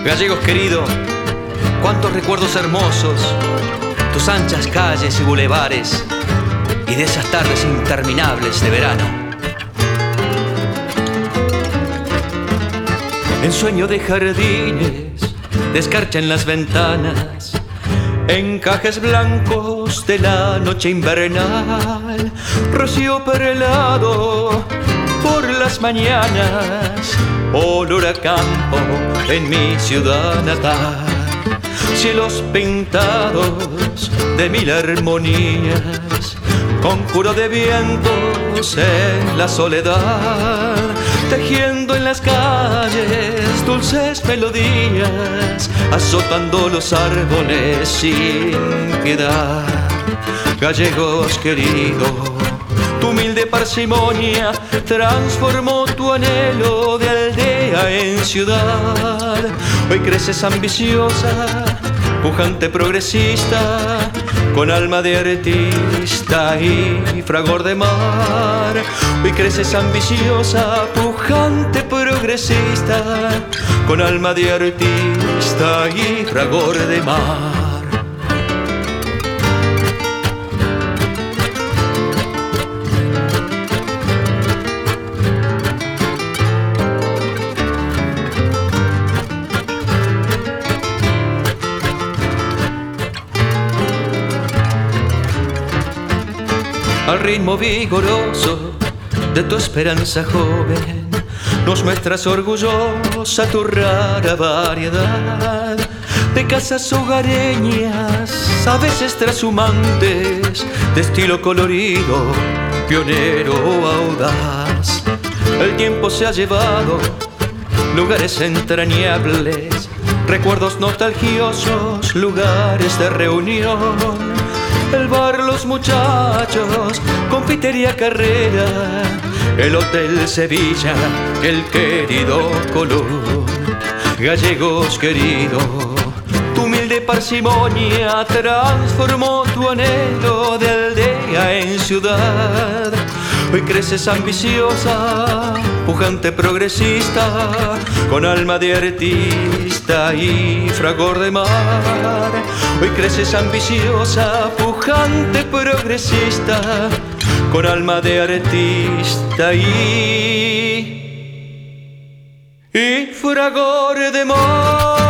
Gallegos querido, cuántos recuerdos hermosos, tus anchas calles y bulevares, y de esas tardes interminables de verano. En sueño de jardines, de escarcha en las ventanas, encajes blancos de la noche invernal, rocío perlado por las mañanas, olor a campo en mi ciudad natal, cielos pintados de mil armonías, conjuro de vientos en la soledad, tejiendo en las calles dulces melodías, azotando los árboles sin piedad. Gallegos querido, tu humilde parsimonia transformó tu anhelo de aldea en ciudad. Hoy creces ambiciosa, pujante progresista, con alma de artista y fragor de mar. Hoy creces ambiciosa, pujante progresista, con alma de artista y fragor de mar. Al ritmo vigoroso de tu esperanza joven, nos muestras orgullosa tu rara variedad de casas hogareñas, a veces trashumantes, de estilo colorido, pionero o audaz. El tiempo se ha llevado lugares entrañables, recuerdos nostalgiosos, lugares de reunión. El bar, los muchachos, confitería Carrera, el Hotel Sevilla, el querido Colón. Gallegos querido, tu humilde parsimonia transformó tu anhelo de aldea en ciudad. Hoy creces ambiciosa, pujante progresista, con alma de artista y fragor de mar. Hoy creces ambiciosa, pujante progresista, con alma de artista y fragor de mar.